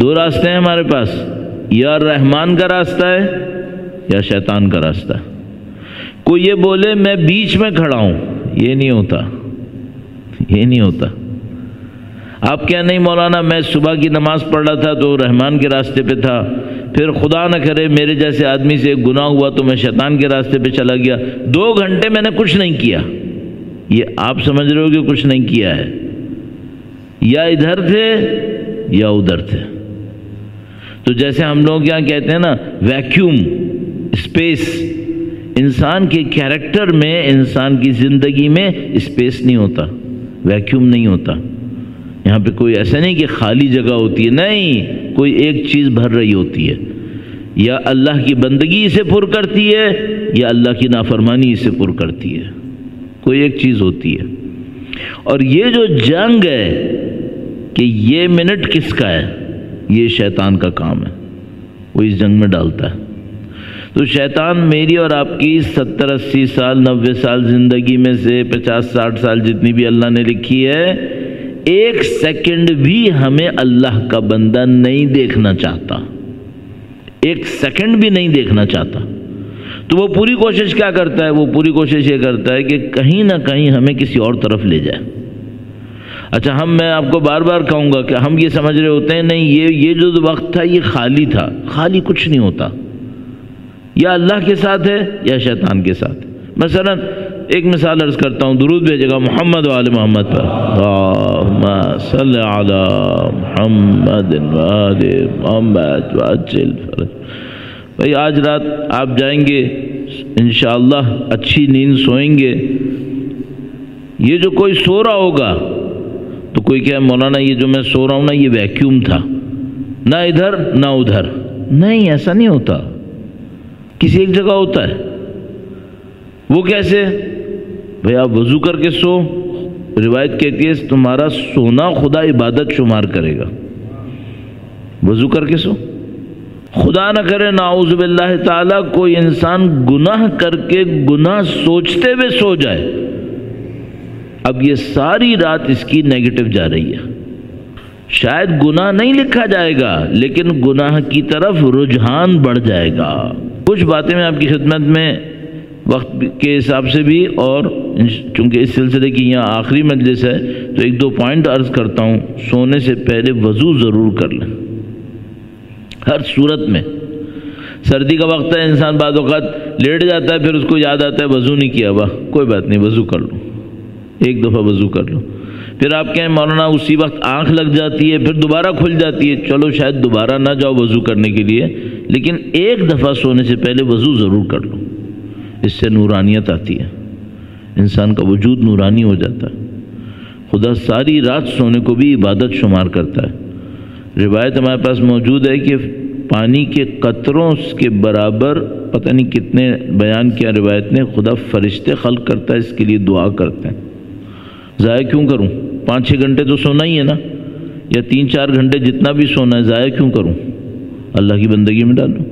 دو راستے ہیں ہمارے پاس، یا رحمان کا راستہ ہے یا شیطان کا راستہ ہے۔ کوئی یہ بولے میں بیچ میں کھڑا ہوں، یہ نہیں ہوتا، یہ نہیں ہوتا۔ آپ کیا نہیں مولانا میں صبح کی نماز پڑھ رہا تھا تو رحمان کے راستے پہ تھا، پھر خدا نہ کرے میرے جیسے آدمی سے ایک گناہ ہوا تو میں شیطان کے راستے پہ چلا گیا، 2 گھنٹے میں نے کچھ نہیں کیا۔ یہ آپ سمجھ رہے ہو کہ کچھ نہیں کیا ہے، یا ادھر تھے یا ادھر تھے۔ تو جیسے ہم لوگ یہاں کہتے ہیں نا ویکیوم اسپیس، انسان کے کیریکٹر میں، انسان کی زندگی میں اسپیس نہیں ہوتا، ویکیوم نہیں ہوتا۔ یہاں پہ کوئی ایسا نہیں کہ خالی جگہ ہوتی ہے، نہیں، کوئی ایک چیز بھر رہی ہوتی ہے، یا اللہ کی بندگی اسے پر کرتی ہے یا اللہ کی نافرمانی اسے پر کرتی ہے، کوئی ایک چیز ہوتی ہے۔ اور یہ جو جنگ ہے کہ یہ منٹ کس کا ہے، یہ شیطان کا کام ہے، وہ اس جنگ میں ڈالتا ہے۔ تو شیطان میری اور آپ کی 70 80 سال 90 سال زندگی میں سے 50 60 سال جتنی بھی اللہ نے لکھی ہے، 1 سیکنڈ بھی ہمیں اللہ کا بندہ نہیں دیکھنا چاہتا، 1 سیکنڈ بھی نہیں دیکھنا چاہتا۔ تو وہ پوری کوشش کیا کرتا ہے؟ وہ پوری کوشش یہ کرتا ہے کہ کہیں نہ کہیں ہمیں کسی اور طرف لے جائے۔ اچھا میں آپ کو بار بار کہوں گا کہ ہم یہ سمجھ رہے ہوتے ہیں نہیں یہ جو وقت تھا یہ خالی تھا، خالی کچھ نہیں ہوتا، یا اللہ کے ساتھ ہے یا شیطان کے ساتھ۔ مثلا ایک مثال عرض کرتا ہوں، درود بھیجے گا محمد و آل محمد پر، اللہم صلی علی محمد و آل محمد وعجل فرج۔ بھائی آج رات آپ جائیں گے انشاءاللہ اچھی نیند سوئیں گے۔ یہ جو کوئی سو رہا ہوگا تو کوئی کہے مولانا یہ جو میں سو رہا ہوں نا یہ ویکیوم تھا، نہ ادھر نہ ادھر، نہیں ایسا نہیں ہوتا، کسی ایک جگہ ہوتا ہے۔ وہ کیسے؟ بھئی آپ وضو کر کے سو، روایت کہتی ہے تمہارا سونا خدا عبادت شمار کرے گا، وضو کر کے سو۔ خدا نہ کرے نعوذ باللہ تعالی کوئی انسان گناہ کر کے گناہ سوچتے ہوئے سو جائے، اب یہ ساری رات اس کی نیگیٹو جا رہی ہے، شاید گناہ نہیں لکھا جائے گا لیکن گناہ کی طرف رجحان بڑھ جائے گا۔ کچھ باتیں میں آپ کی خدمت میں وقت کے حساب سے بھی، اور چونکہ اس سلسلے کی یہاں آخری مجلس ہے تو 1 2 پوائنٹ عرض کرتا ہوں۔ سونے سے پہلے وضو ضرور کر لیں، ہر صورت میں۔ سردی کا وقت ہے، انسان بعض اوقات لیٹ جاتا ہے، پھر اس کو یاد آتا ہے وضو نہیں کیا، واہ کوئی بات نہیں وضو کر لو، 1 دفعہ وضو کر لو۔ پھر آپ کہیں مولانا اسی وقت آنکھ لگ جاتی ہے پھر دوبارہ کھل جاتی ہے، چلو شاید دوبارہ نہ جاؤ وضو کرنے کے لیے، لیکن 1 دفعہ سونے سے پہلے وضو ضرور کر لو، اس سے نورانیت آتی ہے، انسان کا وجود نورانی ہو جاتا ہے۔ خدا ساری رات سونے کو بھی عبادت شمار کرتا ہے۔ روایت ہمارے پاس موجود ہے کہ پانی کے قطروں کے برابر پتہ نہیں کتنے بیان کیا روایت نے، خدا فرشتے خلق کرتا ہے، اس کے لیے دعا کرتے ہیں۔ ضائع کیوں کروں؟ 5-6 گھنٹے تو سونا ہی ہے نا، یا 3-4 گھنٹے جتنا بھی سونا ہے، ضائع کیوں کروں؟ اللہ کی بندگی میں ڈالوں۔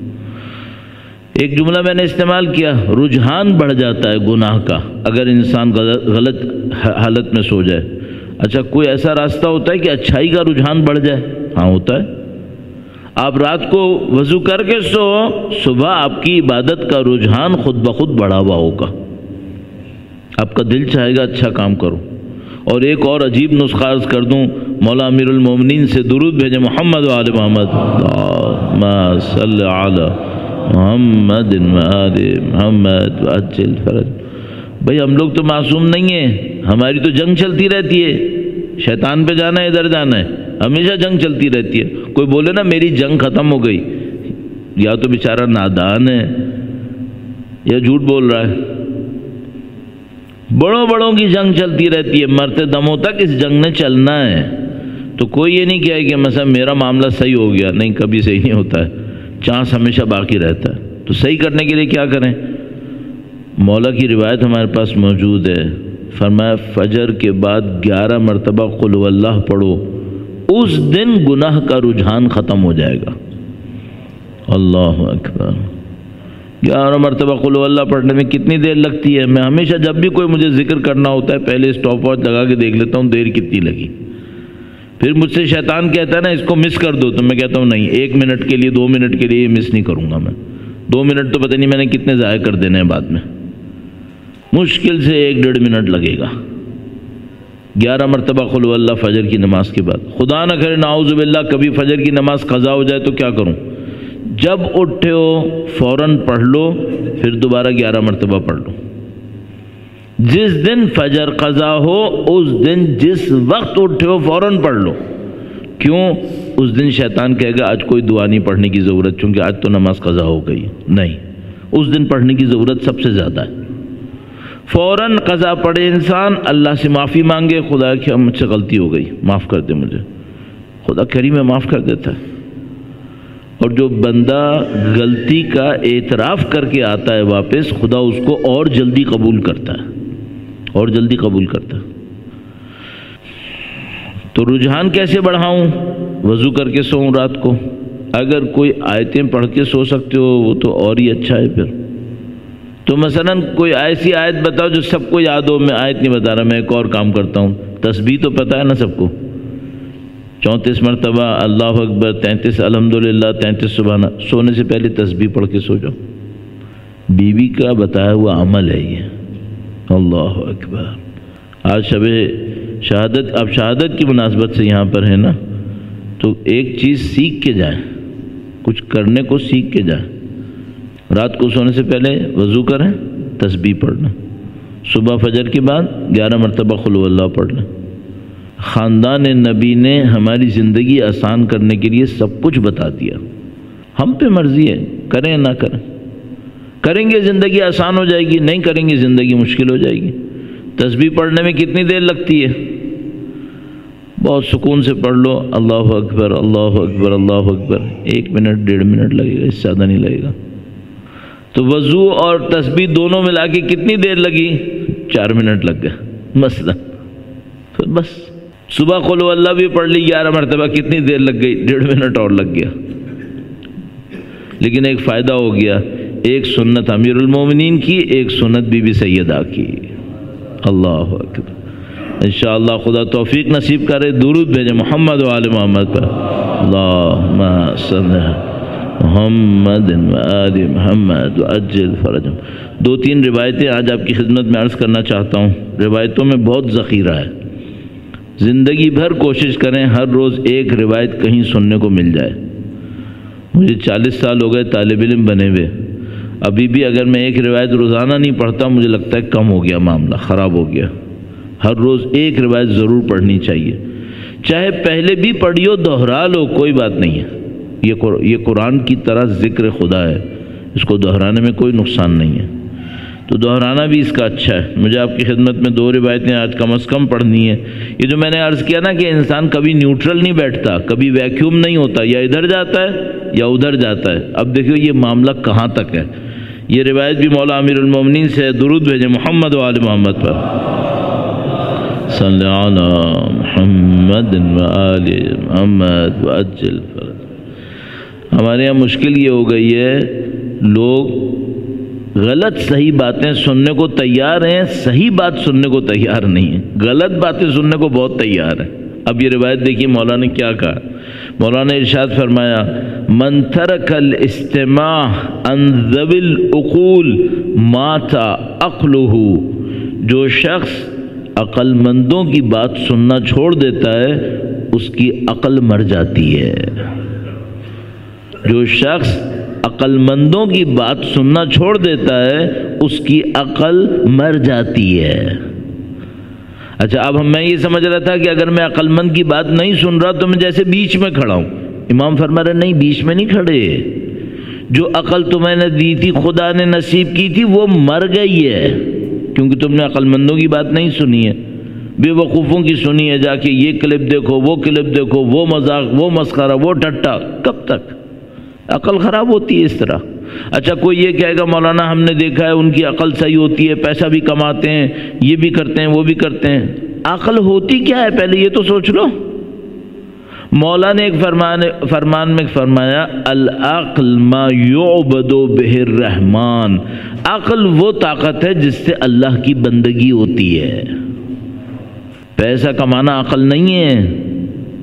ایک جملہ میں نے استعمال کیا، رجحان بڑھ جاتا ہے گناہ کا اگر انسان غلط حالت میں سو جائے۔ اچھا کوئی ایسا راستہ ہوتا ہے کہ اچھائی کا رجحان بڑھ جائے؟ ہاں ہوتا ہے۔ آپ رات کو وضو کر کے سو، صبح آپ کی عبادت کا رجحان خود بخود بڑھا ہوا ہوگا، آپ کا دل چاہے گا اچھا کام کرو۔ اور ایک اور عجیب نسخہ عرض کر دوں، مولا امیر المومنین سے درود بھیجیں محمد و آل محمد، اللہم صلی علی محمد و آل محمد وعجل فرج۔ بھئی ہم لوگ تو معصوم نہیں ہیں، ہماری تو جنگ چلتی رہتی ہے، شیطان پہ جانا ہے ادھر جانا ہے، ہمیشہ جنگ چلتی رہتی ہے۔ کوئی بولے نا میری جنگ ختم ہو گئی، یا تو بیچارہ نادان ہے یا جھوٹ بول رہا ہے۔ بڑوں کی جنگ چلتی رہتی ہے، مرتے دموں تک اس جنگ نے چلنا ہے۔ تو کوئی یہ نہیں کہے کہ مثلا میرا معاملہ صحیح ہو گیا، نہیں، کبھی صحیح نہیں ہوتا ہے، چانس ہمیشہ باقی رہتا ہے۔ تو صحیح کرنے کے لیے کیا کریں؟ مولا کی روایت ہمارے پاس موجود ہے، فرمایا فجر کے بعد 11 مرتبہ قل هو اللہ پڑھو، اس دن گناہ کا رجحان ختم ہو جائے گا۔ اللہ اکبر۔ 11 مرتبہ قل هو اللہ پڑھنے میں کتنی دیر لگتی ہے؟ میں ہمیشہ جب بھی کوئی مجھے ذکر کرنا ہوتا ہے پہلے اسٹاپ واچ لگا کے دیکھ لیتا ہوں دیر کتنی لگی۔ پھر مجھ سے شیطان کہتا ہے نا اس کو مس کر دو، تو میں کہتا ہوں نہیں، 1 منٹ کے لیے 2 منٹ کے لیے یہ مس نہیں کروں گا میں. 2 منٹ تو پتہ نہیں میں نے کتنے ضائع کر دینے ہیں بعد میں. مشکل سے 1-1.5 منٹ لگے گا. 11 مرتبہ قل اللہ فجر کی نماز کے بعد. خدا نہ کرے نعوذ باللہ کبھی فجر کی نماز قضا ہو جائے تو کیا کروں؟ جب اٹھے ہو فوراً پڑھ لو، پھر دوبارہ 11 مرتبہ پڑھ لو. جس دن فجر قضا ہو اس دن جس وقت اٹھے ہو فوراً پڑھ لو. کیوں؟ اس دن شیطان کہے گا آج کوئی دعا نہیں پڑھنے کی ضرورت، چونکہ آج تو نماز قضا ہو گئی. نہیں، اس دن پڑھنے کی ضرورت سب سے زیادہ ہے. فوراً قضا پڑھے انسان، اللہ سے معافی مانگے، خدا کہ مجھ سے غلطی ہو گئی، معاف کر دے مجھے. خدا کریم ہے، معاف کر دیتا ہے. اور جو بندہ غلطی کا اعتراف کر کے آتا ہے واپس، خدا اس کو اور جلدی قبول کرتا ہے، اور جلدی قبول کرتا ہے. تو رجحان کیسے بڑھاؤں؟ وضو کر کے سوؤں رات کو. اگر کوئی آیتیں پڑھ کے سو سکتے ہو وہ تو اور ہی اچھا ہے. پھر تو مثلا کوئی ایسی آیت بتاؤ جو سب کو یاد ہو. میں آیت نہیں بتا رہا، میں ایک اور کام کرتا ہوں. تسبیح تو پتہ ہے نا سب کو، 34 مرتبہ اللہ اکبر، 33 الحمدللہ، 33 سبحان. سونے سے پہلے تسبیح پڑھ کے سو جاؤ. بیوی کا بتایا ہوا عمل ہے یہ. اللہ اکبر. آج شب شہادت، اب شہادت کی مناسبت سے یہاں پر ہے نا، تو ایک چیز سیکھ کے جائیں، کچھ کرنے کو سیکھ کے جائیں. رات کو سونے سے پہلے وضو کریں، تسبیح پڑھنا. صبح فجر کے بعد 11 مرتبہ قل هو اللہ پڑھنا. خاندان نبی نے ہماری زندگی آسان کرنے کے لیے سب کچھ بتا دیا. ہم پہ مرضی ہے، کریں نہ کریں. کریں گے زندگی آسان ہو جائے گی، نہیں کریں گے زندگی مشکل ہو جائے گی. تسبیح پڑھنے میں کتنی دیر لگتی ہے؟ بہت سکون سے پڑھ لو، اللہ اکبر اللہ اکبر اللہ اکبر. 1 منٹ 1.5 منٹ لگے گا، اس سے زیادہ نہیں لگے گا. تو وضو اور تسبیح دونوں ملا کے کتنی دیر لگی؟ 4 منٹ لگ گئے مثلا. تو بس صبح قل هو اللہ بھی پڑھ لی 11 مرتبہ، کتنی دیر لگ گئی؟ 1.5 منٹ اور لگ گیا. لیکن ایک فائدہ ہو گیا، ایک سنت امیر المومنین کی، ایک سنت بی بی سیدہ کی. اللہ اکبر. انشاءاللہ خدا توفیق نصیب کرے. درود بھیجیں محمد و آل محمد پر. اللہم صلی محمد و آل محمد وعجل فرجہم. 2-3 روایتیں آج آپ کی خدمت میں عرض کرنا چاہتا ہوں. روایتوں میں بہت ذخیرہ ہے. زندگی بھر کوشش کریں ہر روز ایک روایت کہیں سننے کو مل جائے. مجھے 40 سال ہو گئے طالب علم بنے ہوئے، ابھی بھی اگر میں ایک روایت روزانہ نہیں پڑھتا مجھے لگتا ہے کم ہو گیا، معاملہ خراب ہو گیا. ہر روز ایک روایت ضرور پڑھنی چاہیے. چاہے پہلے بھی پڑھی ہو، دہرا لو، کوئی بات نہیں ہے. یہ قرآن کی طرح ذکر خدا ہے، اس کو دہرانے میں کوئی نقصان نہیں ہے. تو دہرانا بھی اس کا اچھا ہے. مجھے آپ کی خدمت میں 2 روایتیں آج کم از کم پڑھنی ہے. یہ جو میں نے عرض کیا نا کہ انسان کبھی نیوٹرل نہیں بیٹھتا، کبھی ویکیوم نہیں ہوتا، یا ادھر جاتا ہے یا ادھر جاتا ہے. اب دیکھو یہ معاملہ کہاں تک ہے. یہ روایت بھی مولا امیر المومنین سے ہے. درود بھیجیں محمد و آل محمد پر. صلی علی محمد و آل محمد وعجل فرج. ہمارے یہاں مشکل یہ ہو گئی ہے، لوگ غلط صحیح باتیں سننے کو تیار ہیں، صحیح بات سننے کو تیار نہیں ہیں. غلط باتیں سننے کو بہت تیار ہیں. اب یہ روایت دیکھیے مولانا نے کیا کہا. مولانا نے ارشاد فرمایا، من ترک الاستماع عن ذوی العقول مات عقلہ. جو شخص عقل مندوں کی بات سننا چھوڑ دیتا ہے اس کی عقل مر جاتی ہے. جو شخص عقل مندوں کی بات سننا چھوڑ دیتا ہے اس کی عقل مر جاتی ہے. اچھا اب میں یہ سمجھ رہا تھا کہ اگر میں عقل مند کی بات نہیں سن رہا تو میں جیسے بیچ میں کھڑا ہوں. امام فرما رہے نہیں، بیچ میں نہیں کھڑے. جو عقل تمہیں نے دی تھی، خدا نے نصیب کی تھی، وہ مر گئی ہے کیونکہ تم نے عقل مندوں کی بات نہیں سنی ہے، بے وقوفوں کی سنی ہے. جا کے یہ کلپ دیکھو، وہ کلپ دیکھو، وہ مذاق، وہ مسخرہ، وہ ٹھٹا. کب تک عقل خراب ہوتی ہے اس طرح. اچھا کوئی یہ کہے گا مولانا ہم نے دیکھا ہے ان کی عقل صحیح ہوتی ہے، پیسہ بھی کماتے ہیں، یہ بھی کرتے ہیں، وہ بھی کرتے ہیں. عقل ہوتی کیا ہے پہلے یہ تو سوچ لو. مولا نے ایک فرمان میں فرمایا، العقل ما یعبد بہ الرحمن. عقل وہ طاقت ہے جس سے اللہ کی بندگی ہوتی ہے. پیسہ کمانا عقل نہیں ہے.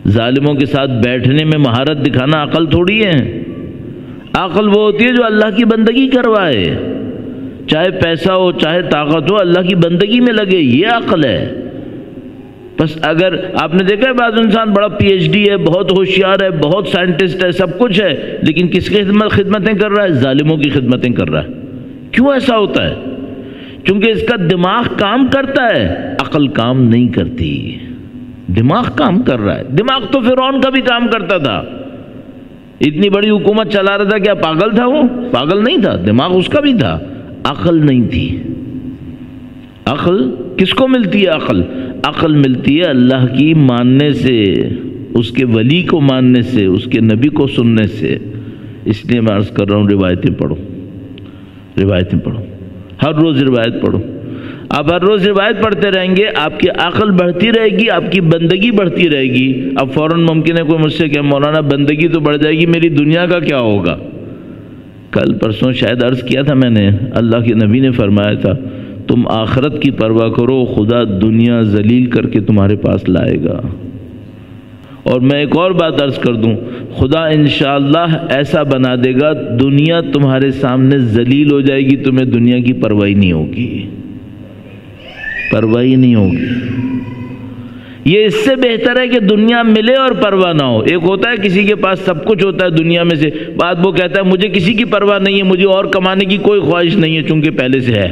ظالموں کے ساتھ بیٹھنے میں مہارت دکھانا عقل تھوڑی ہے. عقل وہ ہوتی ہے جو اللہ کی بندگی کروائے، چاہے پیسہ ہو چاہے طاقت ہو، اللہ کی بندگی میں لگے، یہ عقل ہے. بس اگر آپ نے دیکھا ہے بعض انسان بڑا پی ایچ ڈی ہے، بہت ہوشیار ہے، بہت سائنٹسٹ ہے، سب کچھ ہے، لیکن کس کی خدمتیں کر رہا ہے؟ ظالموں کی خدمتیں کر رہا ہے. کیوں ایسا ہوتا ہے؟ چونکہ اس کا دماغ کام کرتا ہے، عقل کام نہیں کرتی. دماغ کام کر رہا ہے. دماغ تو فرعون کا بھی کام کرتا تھا، اتنی بڑی حکومت چلا رہا تھا. کیا پاگل تھا وہ؟ پاگل نہیں تھا، دماغ اس کا بھی تھا، عقل نہیں تھی. عقل کس کو ملتی ہے؟ عقل ملتی ہے اللہ کی ماننے سے، اس کے ولی کو ماننے سے، اس کے نبی کو سننے سے. اس لیے میں عرض کر رہا ہوں روایتیں پڑھو، روایتیں پڑھو، ہر روز روایت پڑھو. آپ ہر روز روایت پڑھتے رہیں گے، آپ کی عقل بڑھتی رہے گی، آپ کی بندگی بڑھتی رہے گی. اب فوراً ممکن ہے کوئی مجھ سے کہ مولانا بندگی تو بڑھ جائے گی، میری دنیا کا کیا ہوگا؟ کل پرسوں شاید عرض کیا تھا میں نے، اللہ کے نبی نے فرمایا تھا تم آخرت کی پرواہ کرو، خدا دنیا ذلیل کر کے تمہارے پاس لائے گا. اور میں ایک اور بات عرض کر دوں، خدا انشاءاللہ ایسا بنا دے گا دنیا تمہارے سامنے ذلیل ہو جائے گی، تمہیں دنیا کی پرواہ نہیں ہوگی، پرواہ نہیں ہوگی. یہ اس سے بہتر ہے کہ دنیا ملے اور پرواہ نہ ہو. ایک ہوتا ہے کسی کے پاس سب کچھ ہوتا ہے دنیا میں سے، بعد وہ کہتا ہے مجھے کسی کی پرواہ نہیں ہے، مجھے اور کمانے کی کوئی خواہش نہیں ہے چونکہ پہلے سے ہے.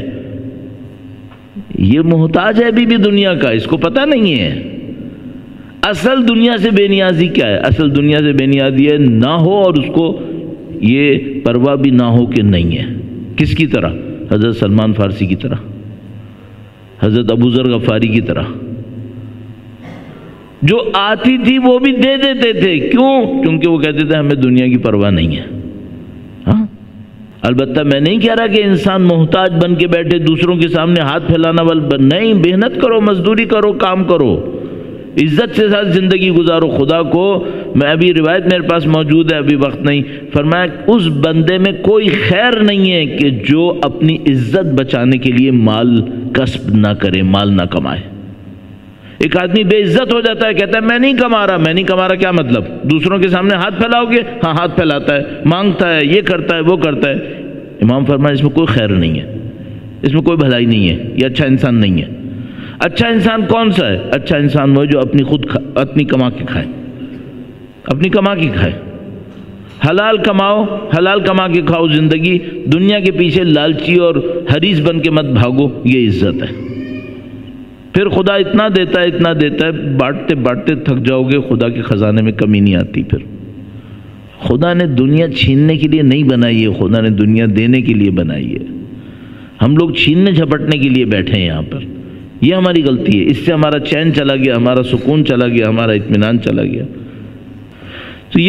یہ محتاج ہے ابھی بھی دنیا کا، اس کو پتہ نہیں ہے. اصل دنیا سے بے نیازی کیا ہے؟ اصل دنیا سے بے نیازی ہے نہ ہو اور اس کو یہ پرواہ بھی نہ ہو کہ نہیں ہے. کس کی طرح؟ حضرت سلمان فارسی کی طرح، حضرت ابو ذر غفاری کی طرح. جو آتی تھی وہ بھی دے دیتے تھے. کیوں؟ کیونکہ وہ کہتے تھے ہمیں دنیا کی پرواہ نہیں ہے. ہاں البتہ میں نہیں کہہ رہا کہ انسان محتاج بن کے بیٹھے دوسروں کے سامنے ہاتھ پھیلانا نہیں. محنت کرو، مزدوری کرو، کام کرو، عزت سے ساتھ زندگی گزارو. خدا کو میں ابھی روایت میرے پاس موجود ہے، ابھی وقت نہیں، فرمایا اس بندے میں کوئی خیر نہیں ہے کہ جو اپنی عزت بچانے کے لیے مال کسب نہ کرے، مال نہ کمائے. ایک آدمی بے عزت ہو جاتا ہے، کہتا ہے میں نہیں کما رہا. کیا مطلب؟ دوسروں کے سامنے ہاتھ پھیلاؤ گے؟ ہاں ہاتھ پھیلاتا ہے، مانگتا ہے، یہ کرتا ہے، وہ کرتا ہے. امام فرمایا اس میں کوئی خیر نہیں ہے، اس میں کوئی بھلائی نہیں ہے، یہ اچھا انسان نہیں ہے. اچھا انسان کون سا ہے؟ اچھا انسان وہ جو اپنی کما کے کھائے، اپنی کما کے کھائے. حلال کماؤ، حلال کما کے کھاؤ زندگی. دنیا کے پیچھے لالچی اور حریص بن کے مت بھاگو، یہ عزت ہے. پھر خدا اتنا دیتا ہے، بانٹتے بانٹتے تھک جاؤ گے، خدا کے خزانے میں کمی نہیں آتی. پھر خدا نے دنیا چھیننے کے لیے نہیں بنائی ہے، خدا نے دنیا دینے کے لیے بنائی ہے. ہم لوگ چھیننے جھپٹنے کے لیے بیٹھے ہیں یہاں پر، یہ ہماری غلطی ہے. اس سے ہمارا چین چلا گیا، ہمارا سکون چلا گیا، ہمارا اطمینان چلا گیا. تو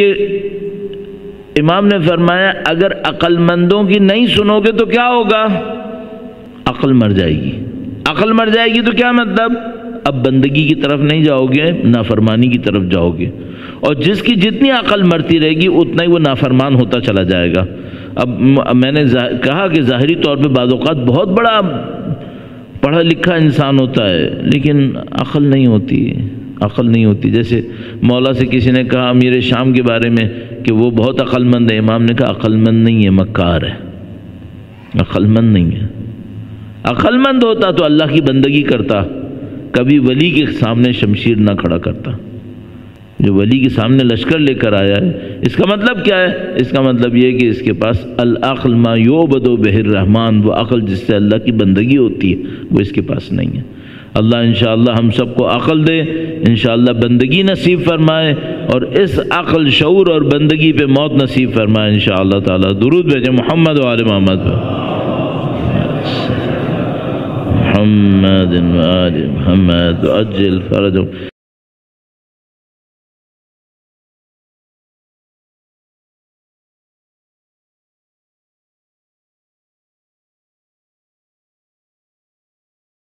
یہ امام نے فرمایا اگر عقل مندوں کی نہیں سنو گے تو کیا ہوگا؟ عقل مر جائے گی. عقل مر جائے گی تو کیا مطلب؟ اب بندگی کی طرف نہیں جاؤ گے، نافرمانی کی طرف جاؤ گے. اور جس کی جتنی عقل مرتی رہے گی اتنا ہی وہ نافرمان ہوتا چلا جائے گا. اب میں نے کہا کہ ظاہری طور پہ بعض اوقات بہت بڑا پڑھا لکھا انسان ہوتا ہے لیکن عقل نہیں ہوتی، عقل نہیں ہوتی. جیسے مولا سے کسی نے کہا امیر شام کے بارے میں کہ وہ بہت عقل مند ہے. امام نے کہا عقل مند نہیں ہے، مکار ہے، عقل مند نہیں ہے. عقل مند ہوتا تو اللہ کی بندگی کرتا، کبھی ولی کے سامنے شمشیر نہ کھڑا کرتا. جو ولی کے سامنے لشکر لے کر آیا ہے، اس کا مطلب کیا ہے؟ اس کا مطلب یہ ہے کہ اس کے پاس العقل ما یعبد بہ الرحمن، وہ عقل جس سے اللہ کی بندگی ہوتی ہے وہ اس کے پاس نہیں ہے. اللہ انشاءاللہ ہم سب کو عقل دے، انشاءاللہ بندگی نصیب فرمائے، اور اس عقل، شعور اور بندگی پہ موت نصیب فرمائے انشاءاللہ تعالی. درود بھیجیں محمد و آل محمد محمد و آل محمد عجل فرجهم.